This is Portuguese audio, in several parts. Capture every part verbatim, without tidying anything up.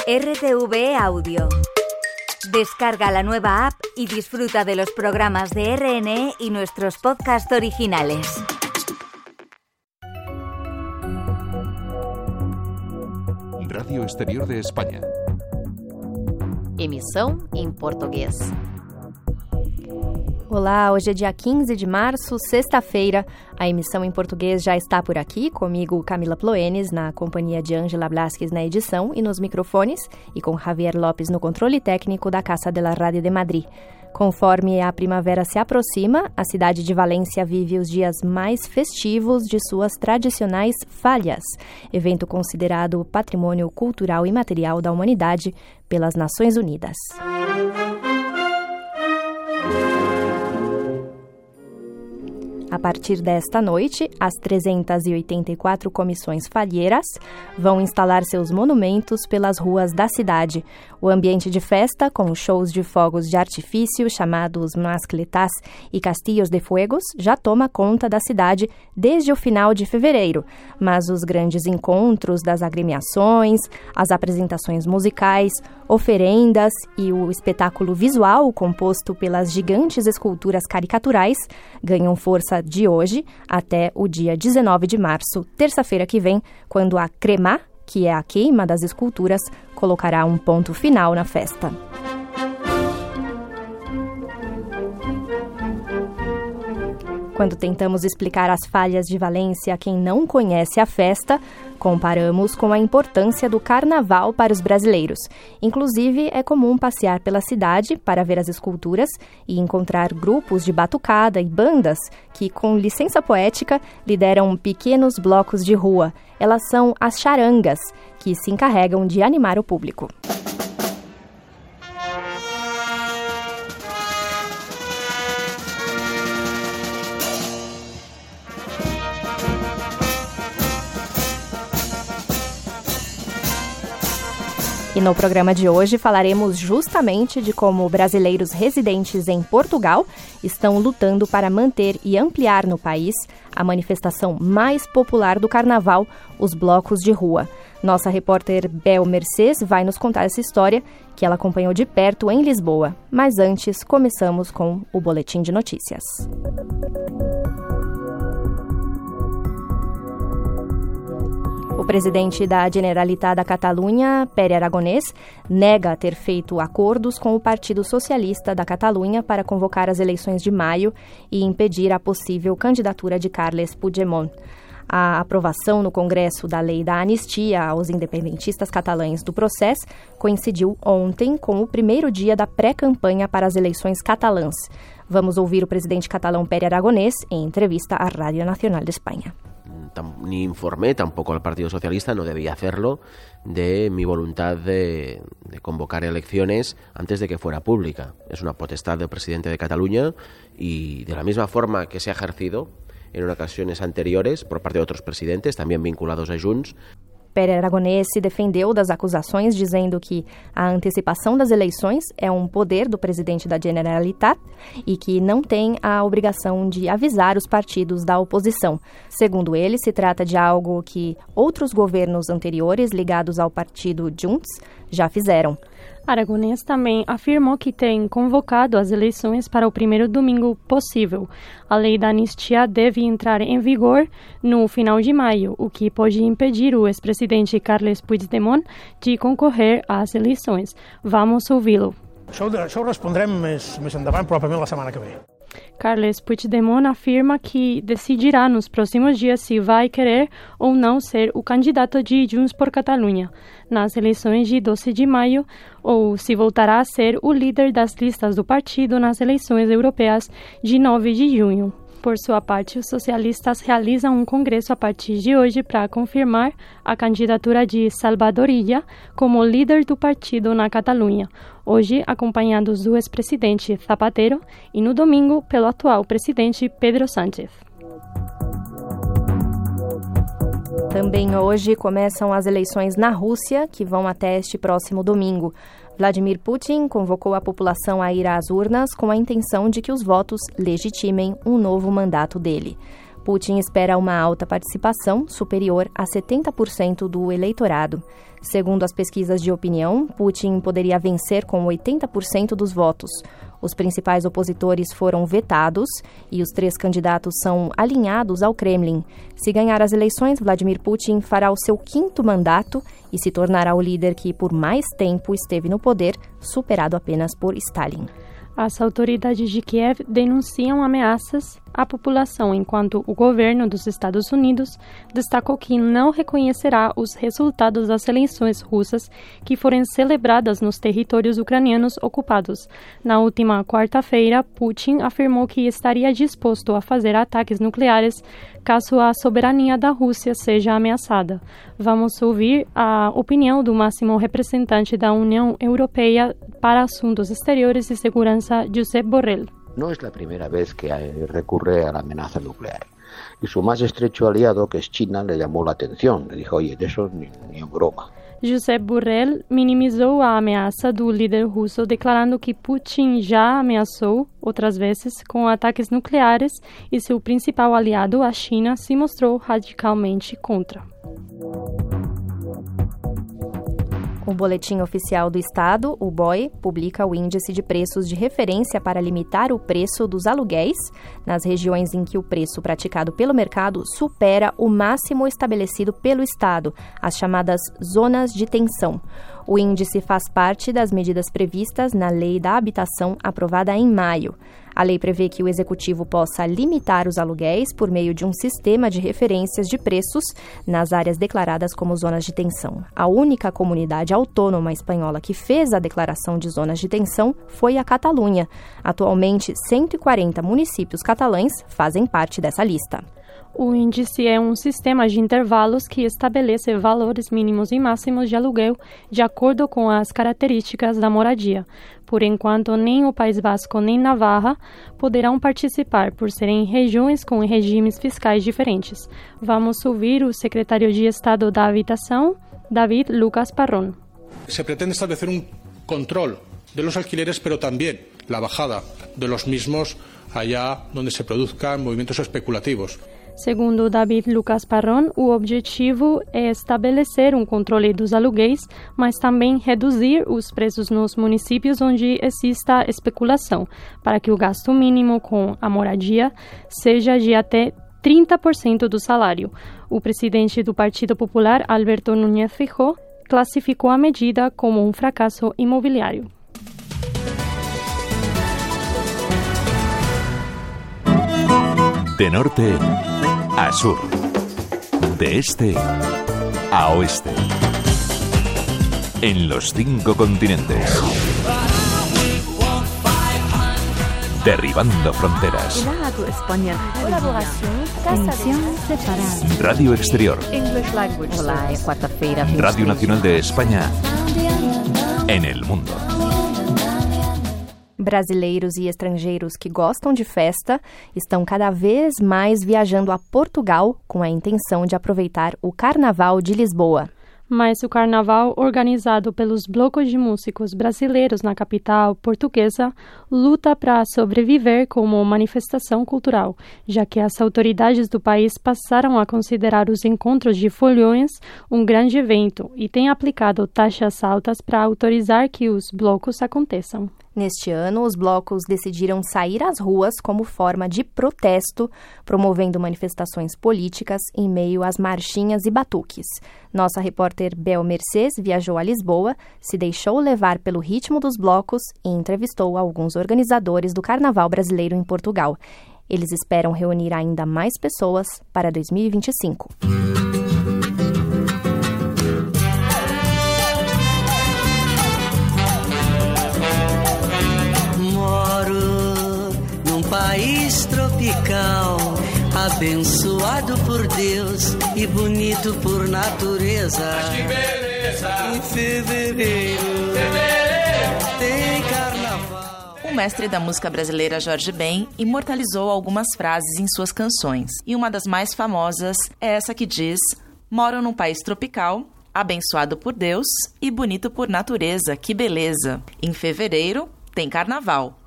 R T V E Audio. Descarga la nueva app y disfruta de los programas de R N E y nuestros podcasts originales. Radio Exterior de España. Emissão em português. Olá, hoje é dia quinze de março, sexta-feira. A emissão em português já está por aqui, comigo Camila Ploenes, na companhia de Ângela Blasquez na edição e nos microfones, e com Javier Lopes no controle técnico da Casa de la Radio de Madrid. Conforme a primavera se aproxima, a cidade de Valência vive os dias mais festivos de suas tradicionais fallas, evento considerado patrimônio cultural e material da humanidade pelas Nações Unidas. A partir desta noite, as trezentas e oitenta e quatro comissões falheiras vão instalar seus monumentos pelas ruas da cidade. O ambiente de festa, com shows de fogos de artifício chamados mascletas e castillos de fuegos, já toma conta da cidade desde o final de fevereiro. Mas os grandes encontros das agremiações, as apresentações musicais, oferendas e o espetáculo visual composto pelas gigantes esculturas caricaturais ganham força de hoje até o dia dezenove de março, terça-feira que vem, quando a cremá, que é a queima das esculturas, colocará um ponto final na festa. Quando tentamos explicar as falhas de Valência a quem não conhece a festa, comparamos com a importância do carnaval para os brasileiros. Inclusive, é comum passear pela cidade para ver as esculturas e encontrar grupos de batucada e bandas que, com licença poética, lideram pequenos blocos de rua. Elas são as charangas, que se encarregam de animar o público. E no programa de hoje falaremos justamente de como brasileiros residentes em Portugal estão lutando para manter e ampliar no país a manifestação mais popular do carnaval, os blocos de rua. Nossa repórter Bel Mercês vai nos contar essa história que ela acompanhou de perto em Lisboa. Mas antes, começamos com o Boletim de Notícias. O presidente da Generalitat da Catalunha, Pere Aragonès, nega ter feito acordos com o Partido Socialista da Catalunha para convocar as eleições de maio e impedir a possível candidatura de Carles Puigdemont. A aprovação no Congresso da lei da anistia aos independentistas catalães do processo coincidiu ontem com o primeiro dia da pré-campanha para as eleições catalãs. Vamos ouvir o presidente catalão Pere Aragonès em entrevista à Rádio Nacional de Espanha. Ni informé tampoco al Partido Socialista, no debía hacerlo, de mi voluntad de, de convocar elecciones antes de que fuera pública. Es una potestad del presidente de Cataluña y de la misma forma que se ha ejercido en ocasiones anteriores por parte de otros presidentes, también vinculados a Junts. Pere Aragonès se defendeu das acusações, dizendo que a antecipação das eleições é um poder do presidente da Generalitat e que não tem a obrigação de avisar os partidos da oposição. Segundo ele, se trata de algo que outros governos anteriores ligados ao partido Junts já fizeram. Aragonès também afirmou que tem convocado as eleições para o primeiro domingo possível. A lei da anistia deve entrar em vigor no final de maio, o que pode impedir o ex-presidente Carles Puigdemont de concorrer às eleições. Vamos ouvi-lo. Això, això ho respondrem més, més endavant, probablement la setmana que ve. Carles Puigdemont afirma que decidirá nos próximos dias se vai querer ou não ser o candidato de Junts por Catalunha nas eleições de doze de maio ou se voltará a ser o líder das listas do partido nas eleições europeias de nove de junho. Por sua parte, os socialistas realizam um congresso a partir de hoje para confirmar a candidatura de Salvador Illa como líder do partido na Catalunha, hoje acompanhados do ex-presidente Zapatero e no domingo pelo atual presidente Pedro Sánchez. Também hoje começam as eleições na Rússia, que vão até este próximo domingo. Vladimir Putin convocou a população a ir às urnas com a intenção de que os votos legitimem um novo mandato dele. Putin espera uma alta participação, superior a setenta por cento do eleitorado. Segundo as pesquisas de opinião, Putin poderia vencer com oitenta por cento dos votos. Os principais opositores foram vetados e os três candidatos são alinhados ao Kremlin. Se ganhar as eleições, Vladimir Putin fará o seu quinto mandato e se tornará o líder que por mais tempo esteve no poder, superado apenas por Stalin. As autoridades de Kiev denunciam ameaças à população, enquanto o governo dos Estados Unidos destacou que não reconhecerá os resultados das eleições russas que forem celebradas nos territórios ucranianos ocupados. Na última quarta-feira, Putin afirmou que estaria disposto a fazer ataques nucleares caso a soberania da Rússia seja ameaçada. Vamos ouvir a opinião do máximo representante da União Europeia para Assuntos Exteriores y Seguridad, Josep Borrell. No es la primera vez que recurre a la amenaza nuclear. Y su más estrecho aliado, que es China, le llamó la atención. Le dijo, oye, de eso ni, ni en broma. Josep Borrell minimizou a ameaça do líder russo, declarando que Putin já ameaçou outras vezes com ataques nucleares e seu principal aliado, a China, se mostrou radicalmente contra. O Boletim Oficial do Estado, o B O E, publica o índice de preços de referência para limitar o preço dos aluguéis nas regiões em que o preço praticado pelo mercado supera o máximo estabelecido pelo Estado, as chamadas zonas de tensão. O índice faz parte das medidas previstas na Lei da Habitação, aprovada em maio. A lei prevê que o Executivo possa limitar os aluguéis por meio de um sistema de referências de preços nas áreas declaradas como zonas de tensão. A única comunidade autônoma espanhola que fez a declaração de zonas de tensão foi a Catalunha. Atualmente, cento e quarenta municípios catalães fazem parte dessa lista. O índice é um sistema de intervalos que estabelece valores mínimos e máximos de aluguel de acordo com as características da moradia. Por enquanto, nem o País Basco nem Navarra poderão participar por serem regiões com regimes fiscais diferentes. Vamos ouvir o secretário de Estado da Habitação, David Lucas Parrón. Se pretende establecer un control de los alquileres, pero también la bajada de los mismos allá donde se produzcan movimientos especulativos. Segundo David Lucas Parrón, o objetivo é estabelecer um controle dos aluguéis, mas também reduzir os preços nos municípios onde exista especulação, para que o gasto mínimo com a moradia seja de até trinta por cento do salário. O presidente do Partido Popular, Alberto Núñez Feijóo, classificou a medida como um fracasso imobiliário. De norte a sur, de este a oeste, en los cinco continentes, derribando fronteras. Radio Exterior, Radio Nacional de España, en el mundo. Brasileiros e estrangeiros que gostam de festa estão cada vez mais viajando a Portugal com a intenção de aproveitar o Carnaval de Lisboa. Mas o carnaval, organizado pelos blocos de músicos brasileiros na capital portuguesa, luta para sobreviver como manifestação cultural, já que as autoridades do país passaram a considerar os encontros de folhões um grande evento e têm aplicado taxas altas para autorizar que os blocos aconteçam. Neste ano, os blocos decidiram sair às ruas como forma de protesto, promovendo manifestações políticas em meio às marchinhas e batuques. Nossa repórter Bel Mercedes viajou a Lisboa, se deixou levar pelo ritmo dos blocos e entrevistou alguns organizadores do Carnaval brasileiro em Portugal. Eles esperam reunir ainda mais pessoas para dois mil e vinte e cinco. País tropical, abençoado por Deus e bonito por natureza. Mas que beleza! Em fevereiro, fevereiro tem carnaval. O mestre da música brasileira Jorge Ben imortalizou algumas frases em suas canções. E uma das mais famosas é essa que diz: moro num país tropical, abençoado por Deus e bonito por natureza. Que beleza! Em fevereiro tem carnaval.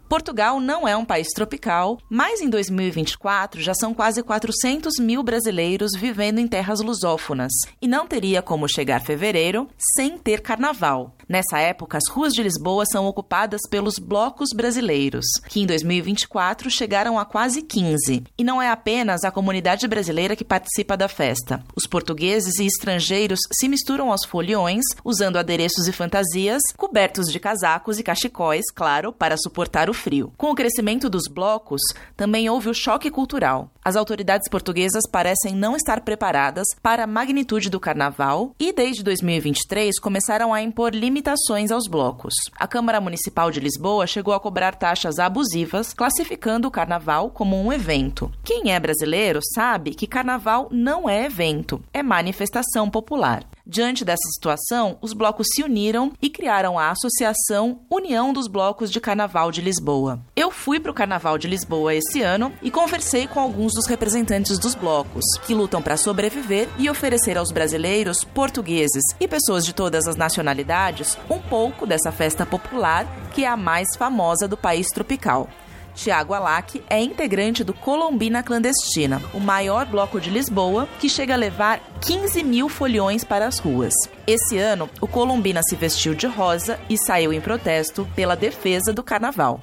Portugal não é um país tropical, mas em dois mil e vinte e quatro já são quase quatrocentos mil brasileiros vivendo em terras lusófonas, e não teria como chegar fevereiro sem ter carnaval. Nessa época, as ruas de Lisboa são ocupadas pelos blocos brasileiros, que em dois mil e vinte e quatro chegaram a quase quinze. E não é apenas a comunidade brasileira que participa da festa. Os portugueses e estrangeiros se misturam aos foliões, usando adereços e fantasias, cobertos de casacos e cachecóis, claro, para suportar o frio. Com o crescimento dos blocos, também houve o choque cultural. As autoridades portuguesas parecem não estar preparadas para a magnitude do carnaval e, desde dois mil e vinte e três, começaram a impor limitações aos blocos. A Câmara Municipal de Lisboa chegou a cobrar taxas abusivas, classificando o carnaval como um evento. Quem é brasileiro sabe que carnaval não é evento, é manifestação popular. Diante dessa situação, os blocos se uniram e criaram a Associação União dos Blocos de Carnaval de Lisboa. Eu fui para o Carnaval de Lisboa esse ano e conversei com alguns dos representantes dos blocos, que lutam para sobreviver e oferecer aos brasileiros, portugueses e pessoas de todas as nacionalidades um pouco dessa festa popular que é a mais famosa do país tropical. Tiago Alac é integrante do Colombina Clandestina, o maior bloco de Lisboa, que chega a levar quinze mil foliões para as ruas. Esse ano, o Colombina se vestiu de rosa e saiu em protesto pela defesa do carnaval.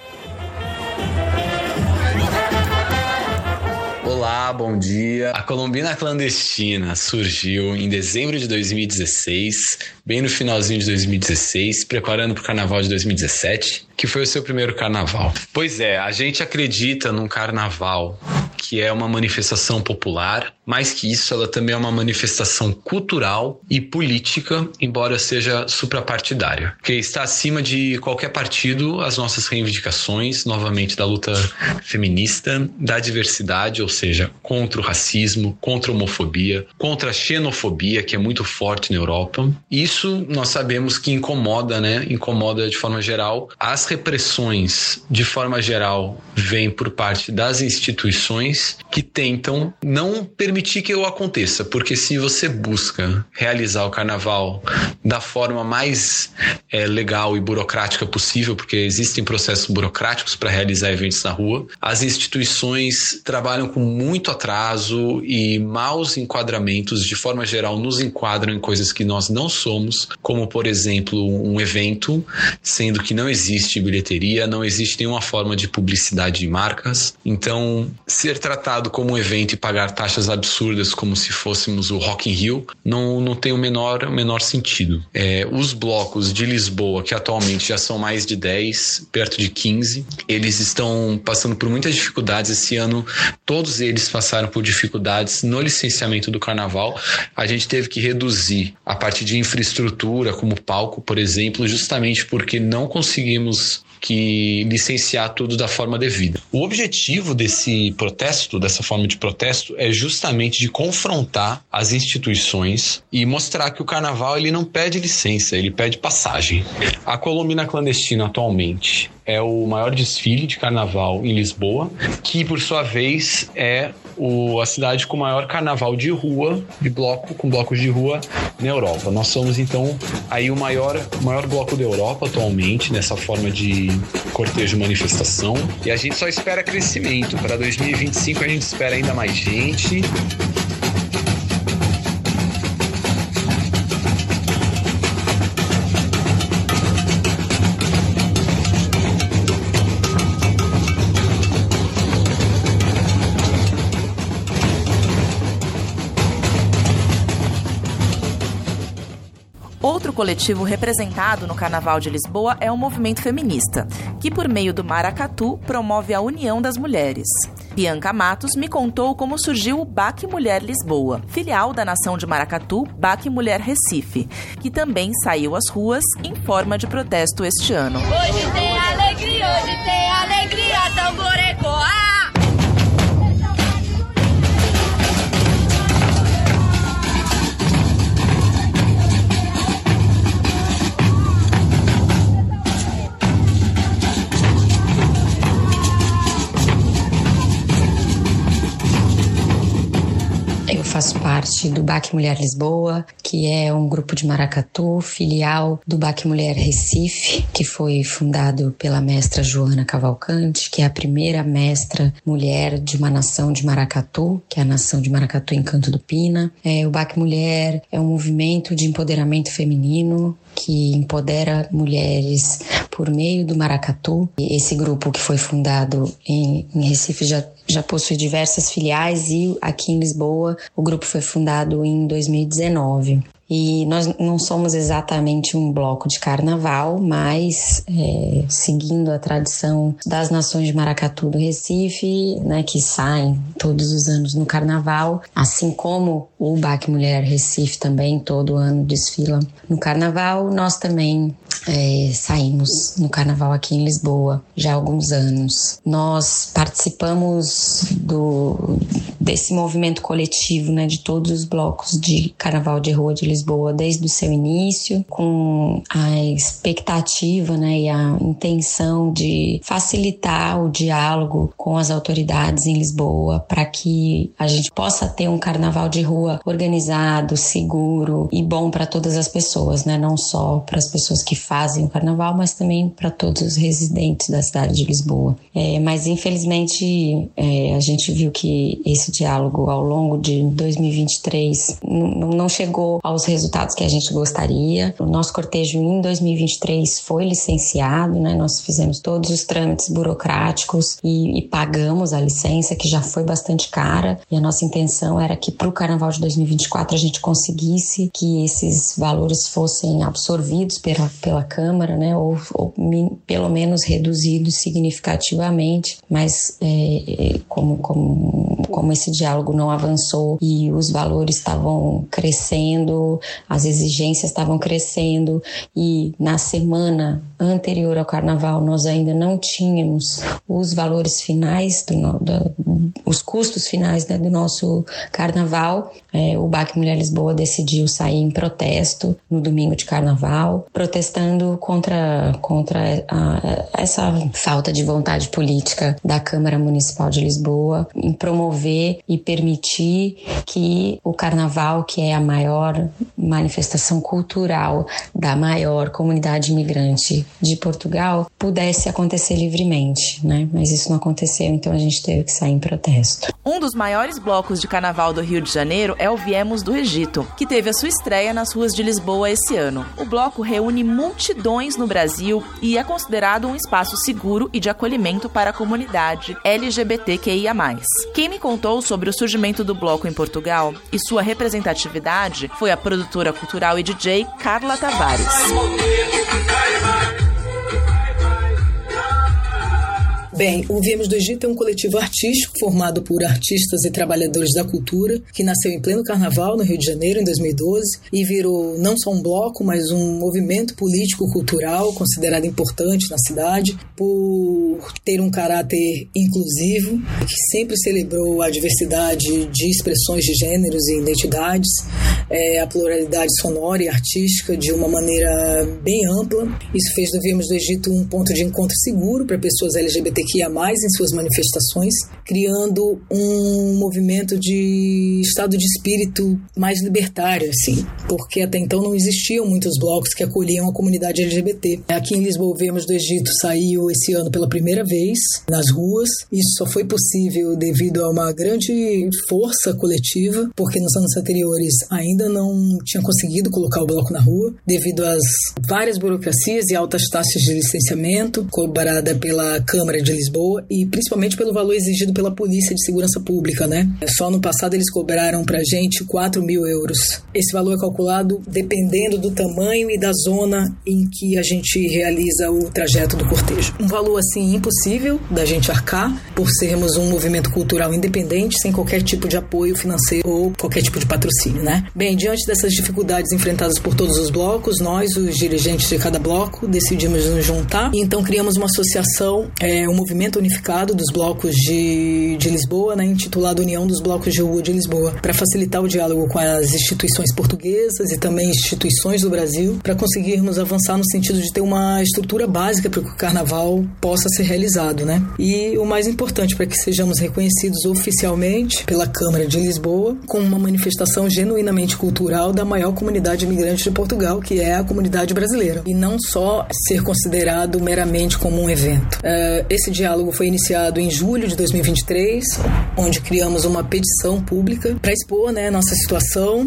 Olá, bom dia. A Colombina Clandestina surgiu em dezembro de dois mil e dezesseis, bem no finalzinho de dois mil e dezesseis, preparando para o carnaval de dois mil e dezessete, que foi o seu primeiro carnaval. Pois é, a gente acredita num carnaval que é uma manifestação popular, mais que isso, ela também é uma manifestação cultural e política, embora seja suprapartidária, que está acima de qualquer partido as nossas reivindicações, novamente, da luta feminista, da diversidade, ou seja, contra o racismo, contra a homofobia, contra a xenofobia, que é muito forte na Europa. Isso nós sabemos que incomoda, né? Incomoda de forma geral. As repressões, de forma geral, vêm por parte das instituições que tentam não permitir que eu aconteça, porque se você busca realizar o carnaval da forma mais é, legal e burocrática possível, porque existem processos burocráticos para realizar eventos na rua, as instituições trabalham com muito atraso e maus enquadramentos, de forma geral nos enquadram em coisas que nós não somos, como por exemplo um evento, sendo que não existe bilheteria, não existe nenhuma forma de publicidade de marcas. Então, ser tratado como um evento e pagar taxas absurdas como se fôssemos o Rock in Rio não, não tem o menor, o menor sentido. É, os blocos de Lisboa, que atualmente já são mais de dez, perto de quinze, eles estão passando por muitas dificuldades esse ano. Todos eles passaram por dificuldades no licenciamento do carnaval. A gente teve que reduzir a parte de infraestrutura, como palco, por exemplo, justamente porque não conseguimos que licenciar tudo da forma devida. O objetivo desse protesto, dessa forma de protesto, é justamente de confrontar as instituições e mostrar que o carnaval ele não pede licença, ele pede passagem. A Colombina Clandestina atualmente é o maior desfile de carnaval em Lisboa, que por sua vez é o, a cidade com o maior carnaval de rua, de bloco, com blocos de rua na Europa. Nós somos então aí o maior, o maior bloco da Europa atualmente, nessa forma de cortejo manifestação, e a gente só espera crescimento. Para dois mil e vinte e cinco a gente espera ainda mais gente. Outro coletivo representado no Carnaval de Lisboa é o movimento feminista, que por meio do Maracatu promove a união das mulheres. Bianca Matos me contou como surgiu o B A C Mulher Lisboa, filial da nação de Maracatu, B A C Mulher Recife, que também saiu às ruas em forma de protesto este ano. Hoje tem alegria, hoje tem alegria, tambor ecoar. faço parte do B A C Mulher Lisboa, que é um grupo de maracatu, filial do B A C Mulher Recife, que foi fundado pela mestra Joana Cavalcante, que é a primeira mestra mulher de uma nação de maracatu, que é a nação de maracatu em Canto do Pina. É, o B A C Mulher é um movimento de empoderamento feminino que empodera mulheres por meio do maracatu. Esse grupo, que foi fundado em, em Recife, já, já possui diversas filiais, e aqui em Lisboa o grupo foi fundado em dois mil e dezenove. E nós não somos exatamente um bloco de carnaval, mas é, seguindo a tradição das nações de maracatu do Recife, né, que saem todos os anos no carnaval, assim como o B A C Mulher Recife também todo ano desfila no carnaval, nós também é, saímos no carnaval aqui em Lisboa já há alguns anos. Nós participamos do, desse movimento coletivo, né, de todos os blocos de carnaval de rua de Lisboa Lisboa desde o seu início, com a expectativa, né, e a intenção de facilitar o diálogo com as autoridades em Lisboa para que a gente possa ter um carnaval de rua organizado, seguro e bom para todas as pessoas, né, não só para as pessoas que fazem o carnaval, mas também para todos os residentes da cidade de Lisboa. É, mas infelizmente é, a gente viu que esse diálogo ao longo de dois mil e vinte e três n- não chegou aos resultados que a gente gostaria. O nosso cortejo em dois mil e vinte e três foi licenciado, né? Nós fizemos todos os trâmites burocráticos e, e pagamos a licença, que já foi bastante cara, e a nossa intenção era que para o Carnaval de dois mil e vinte e quatro a gente conseguisse que esses valores fossem absorvidos pela, pela Câmara, né? Ou, ou min, pelo menos reduzidos significativamente, mas é, como, como, como esse diálogo não avançou e os valores estavam crescendo, as exigências estavam crescendo, e na semana anterior ao Carnaval nós ainda não tínhamos os valores finais, do, do, os custos finais, né, do nosso Carnaval. É, o B A C Mulher Lisboa decidiu sair em protesto no domingo de Carnaval, protestando contra, contra a, essa falta de vontade política da Câmara Municipal de Lisboa em promover e permitir que o Carnaval, que é a maior manifestação cultural da maior comunidade imigrante de Portugal, pudesse acontecer livremente, né? Mas isso não aconteceu, então a gente teve que sair em protesto. Um dos maiores blocos de carnaval do Rio de Janeiro é o Viemos do Egito, que teve a sua estreia nas ruas de Lisboa esse ano. O bloco reúne multidões no Brasil e é considerado um espaço seguro e de acolhimento para a comunidade L G B T Q I A mais. Quem me contou sobre o surgimento do bloco em Portugal e sua representatividade foi a produtora cultural e D J Carla Tavares. Bem, o Viemos do Egito é um coletivo artístico formado por artistas e trabalhadores da cultura, que nasceu em pleno carnaval no Rio de Janeiro em dois mil e doze e virou não só um bloco, mas um movimento político-cultural considerado importante na cidade por ter um caráter inclusivo, que sempre celebrou a diversidade de expressões de gêneros e identidades, é, a pluralidade sonora e artística de uma maneira bem ampla. Isso fez do Viemos do Egito um ponto de encontro seguro para pessoas L G B T Q I A mais em suas manifestações, criando um movimento de estado de espírito mais libertário, assim, porque até então não existiam muitos blocos que acolhiam a comunidade L G B T. Aqui em Lisboa, o Viemos do Egito saiu esse ano pela primeira vez nas ruas. Isso só foi possível devido a uma grande força coletiva, porque nos anos anteriores ainda não tinha conseguido colocar o bloco na rua, devido às várias burocracias e altas taxas de licenciamento cobrada pela Câmara de Lisboa e principalmente pelo valor exigido pela Polícia de Segurança Pública, né? Só no passado eles cobraram pra gente quatro mil euros. Esse valor é calculado dependendo do tamanho e da zona em que a gente realiza o trajeto do cortejo. Um valor, assim, impossível da gente arcar, por sermos um movimento cultural independente, sem qualquer tipo de apoio financeiro ou qualquer tipo de patrocínio, né? Bem, diante dessas dificuldades enfrentadas por todos os blocos, nós, os dirigentes de cada bloco, decidimos nos juntar e então criamos uma associação, é, um movimento movimento unificado dos blocos de, de Lisboa, né, intitulado União dos Blocos de Rua de Lisboa, para facilitar o diálogo com as instituições portuguesas e também instituições do Brasil, para conseguirmos avançar no sentido de ter uma estrutura básica para que o carnaval possa ser realizado, né? E o mais importante, para que sejamos reconhecidos oficialmente pela Câmara de Lisboa como uma manifestação genuinamente cultural da maior comunidade imigrante de Portugal, que é a comunidade brasileira, e não só ser considerado meramente como um evento. Uh, esse diálogo foi iniciado em julho de dois mil e vinte e três, onde criamos uma petição pública para expor, né, nossa situação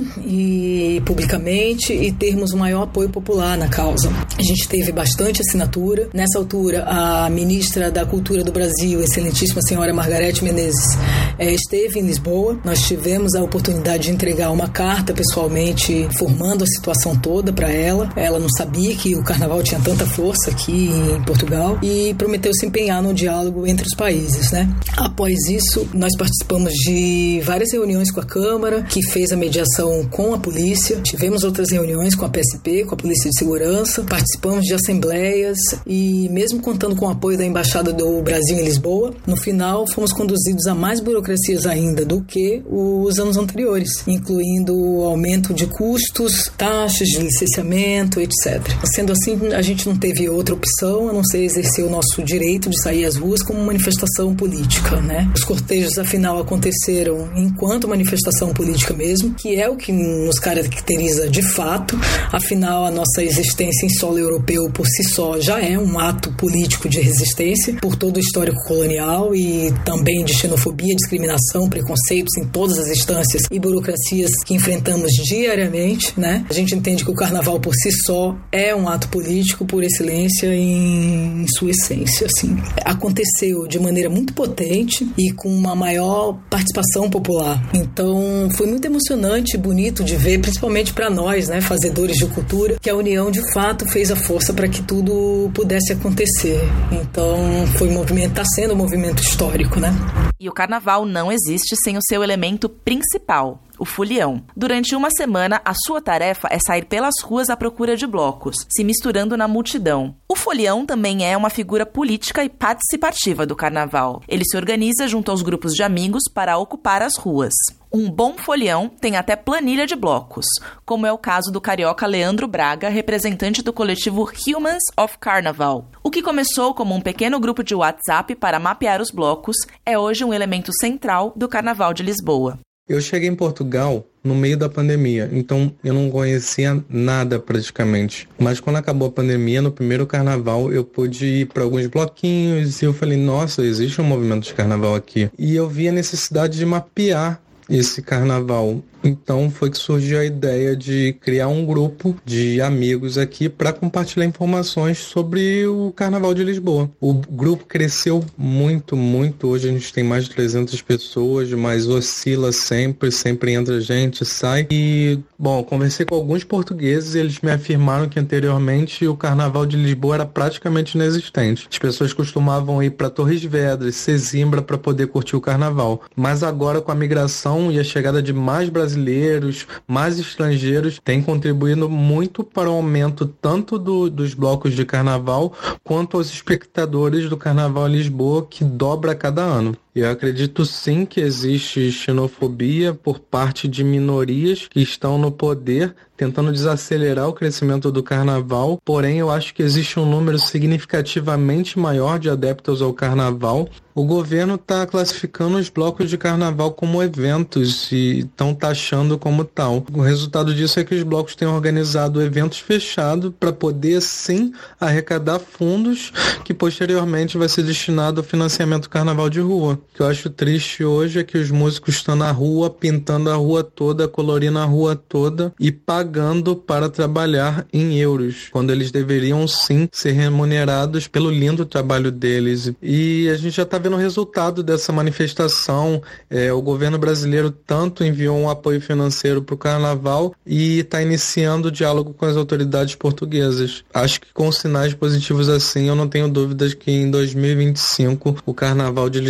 e publicamente e termos o maior apoio popular na causa. A gente teve bastante assinatura. Nessa altura, a ministra da Cultura do Brasil, excelentíssima senhora Margarete Menezes, eh, esteve em Lisboa. Nós tivemos a oportunidade de entregar uma carta pessoalmente informando a situação toda para ela. Ela não sabia que o carnaval tinha tanta força aqui em Portugal e prometeu se empenhar no diálogo entre os países, né? Após isso, nós participamos de várias reuniões com a Câmara, que fez a mediação com a polícia. Tivemos outras reuniões com a P S P, com a Polícia de Segurança. Participamos de assembleias e, mesmo contando com o apoio da Embaixada do Brasil em Lisboa, no final fomos conduzidos a mais burocracias ainda do que os anos anteriores, incluindo o aumento de custos, taxas de licenciamento, etcétera. Sendo assim, a gente não teve outra opção a não ser exercer o nosso direito de sair às ruas como manifestação política, né? Os cortejos, afinal, aconteceram enquanto manifestação política mesmo, que é o que nos caracteriza de fato. Afinal, a nossa existência em solo europeu por si só já é um ato político de resistência por todo o histórico colonial e também de xenofobia, discriminação, preconceitos em todas as instâncias e burocracias que enfrentamos diariamente, né? A gente entende que o carnaval por si só é um ato político por excelência em, em sua essência, assim. Aconteceu de maneira muito potente e com uma maior participação popular. Então, foi muito emocionante e bonito de ver, principalmente para nós, né, fazedores de cultura, que a união de fato fez a força para que tudo pudesse acontecer. Então, foi um movimento, está sendo um movimento histórico, né? E o carnaval não existe sem o seu elemento principal, o folião. Durante uma semana, a sua tarefa é sair pelas ruas à procura de blocos, se misturando na multidão. O folião também é uma figura política e participativa do carnaval. Ele se organiza junto aos grupos de amigos para ocupar as ruas. Um bom folião tem até planilha de blocos, como é o caso do carioca Leandro Braga, representante do coletivo Humans of Carnaval. O que começou como um pequeno grupo de WhatsApp para mapear os blocos é hoje um elemento central do Carnaval de Lisboa. Eu cheguei em Portugal no meio da pandemia, então eu não conhecia nada praticamente. Mas quando acabou a pandemia, no primeiro carnaval, eu pude ir para alguns bloquinhos e eu falei, nossa, existe um movimento de carnaval aqui. E eu vi a necessidade de mapear esse carnaval. Então foi que surgiu a ideia de criar um grupo de amigos aqui para compartilhar informações sobre o Carnaval de Lisboa. O grupo cresceu muito, muito. Hoje a gente tem mais de trezentas pessoas, mas oscila sempre, sempre entra gente, sai. E, bom, conversei com alguns portugueses e eles me afirmaram que anteriormente o Carnaval de Lisboa era praticamente inexistente. As pessoas costumavam ir para Torres Vedras, Sesimbra para poder curtir o Carnaval. Mas agora, com a migração e a chegada de mais brasileiros, brasileiros, mais estrangeiros, tem contribuído muito para o aumento tanto do, dos blocos de carnaval quanto aos espectadores do Carnaval em Lisboa, que dobra a cada ano. Eu acredito sim que existe xenofobia por parte de minorias que estão no poder tentando desacelerar o crescimento do carnaval, porém eu acho que existe um número significativamente maior de adeptos ao carnaval. O governo está classificando os blocos de carnaval como eventos e estão taxando como tal. O resultado disso é que os blocos têm organizado eventos fechados para poder sim arrecadar fundos que posteriormente vai ser destinado ao financiamento do carnaval de rua. O que eu acho triste hoje é que os músicos estão na rua, pintando a rua toda, colorindo a rua toda e pagando para trabalhar em euros, quando eles deveriam sim ser remunerados pelo lindo trabalho deles. E a gente já está vendo o resultado dessa manifestação. É, o governo brasileiro tanto enviou um apoio financeiro para o carnaval e está iniciando o diálogo com as autoridades portuguesas. Acho que com sinais positivos assim, eu não tenho dúvidas que em dois mil e vinte e cinco o Carnaval de Lisboa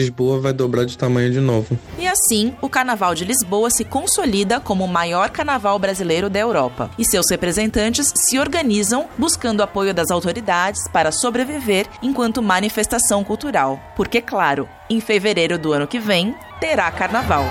vai dobrar de tamanho de novo. E assim, o Carnaval de Lisboa se consolida como o maior carnaval brasileiro da Europa. E seus representantes se organizam buscando apoio das autoridades para sobreviver enquanto manifestação cultural. Porque, claro, em fevereiro do ano que vem, terá carnaval.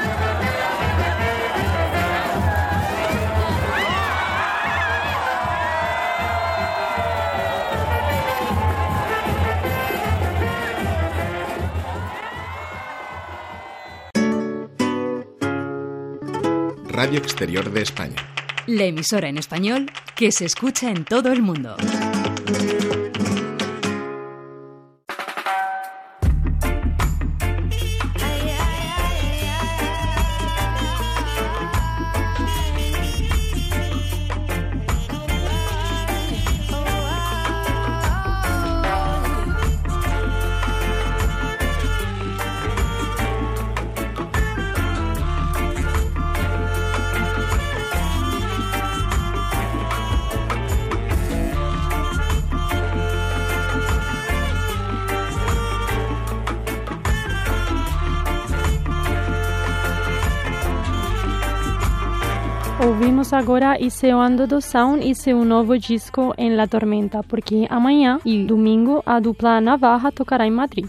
Radio Exterior de España. La emisora en español que se escucha en todo el mundo. Ouvimos agora Iseo Ando do Sound e seu novo disco Em La Tormenta, porque amanhã e domingo a dupla Navarra tocará em Madrid.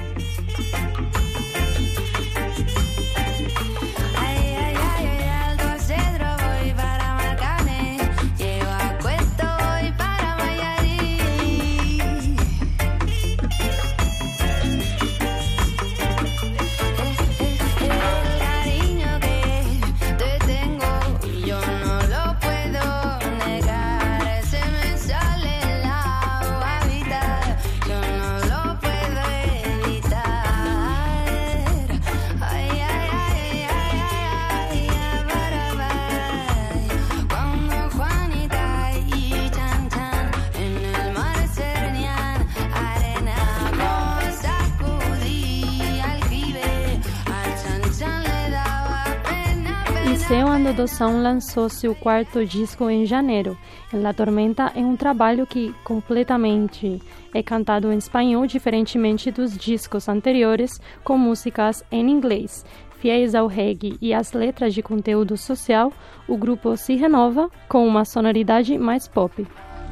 Iseo Ando do Sound lançou seu quarto disco em janeiro. Em La Tormenta é um trabalho que completamente é cantado em espanhol, diferentemente dos discos anteriores, com músicas em inglês. Fiéis ao reggae e às letras de conteúdo social, o grupo se renova com uma sonoridade mais pop.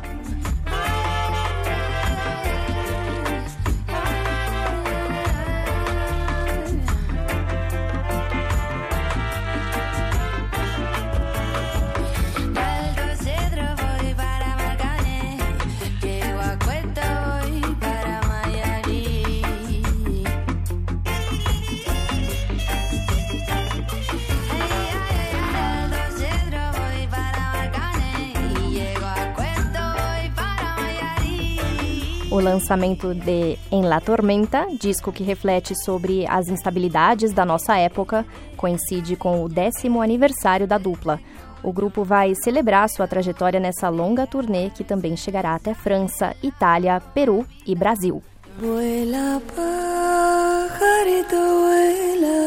O lançamento de Em La Tormenta, disco que reflete sobre as instabilidades da nossa época, coincide com o décimo aniversário da dupla. O grupo vai celebrar sua trajetória nessa longa turnê que também chegará até França, Itália, Peru e Brasil. Vuela, pajarito, vuela,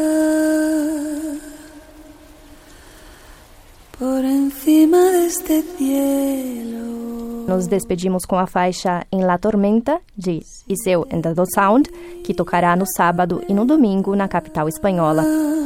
por encima deste cielo. Nos despedimos com a faixa Em La Tormenta, de Iseo Ando do Sound, que tocará no sábado e no domingo na capital espanhola.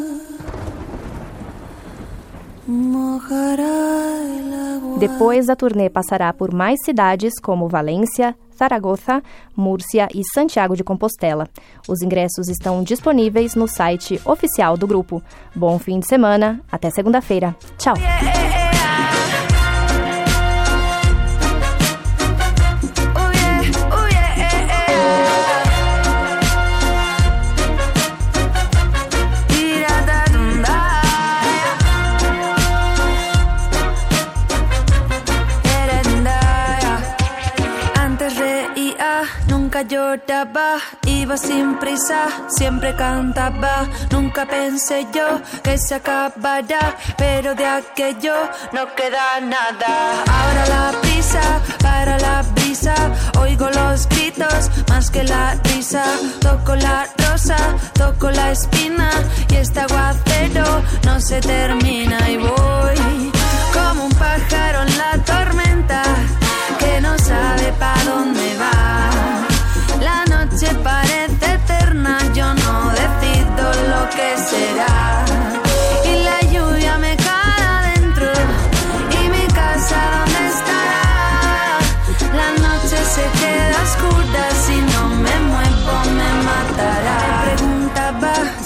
Depois, a turnê passará por mais cidades como Valência, Zaragoza, Múrcia e Santiago de Compostela. Os ingressos estão disponíveis no site oficial do grupo. Bom fim de semana, até segunda-feira. Tchau! Lloraba, iba sin prisa, siempre cantaba. Nunca pensé yo que se acabará, pero de aquello no queda nada. Ahora la prisa, para la brisa, oigo los gritos más que la risa. Toco la rosa, toco la espina y este aguacero no se termina. Y voy como un pájaro en la tormenta que no sabe pa' dónde va. La noche parece eterna, yo no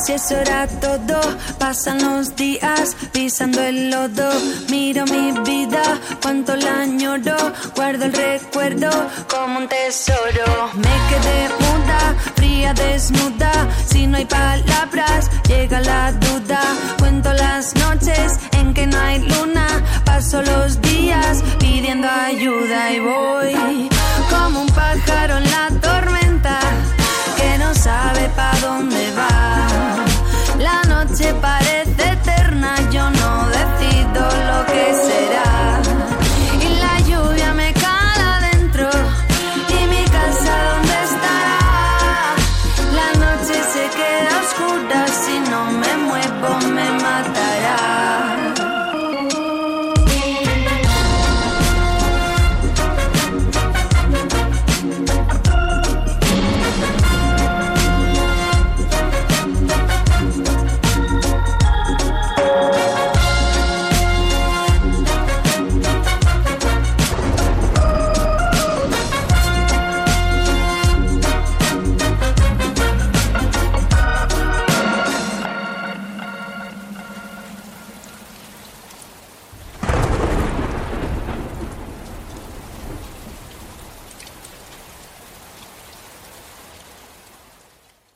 Si eso era todo, pasan los días pisando el lodo. Miro mi vida, cuánto la añoro, guardo el recuerdo como un tesoro. Me quedé muda, fría, desnuda, si no hay palabras, llega la duda. Cuento las noches en que no hay luna, paso los días pidiendo ayuda y voy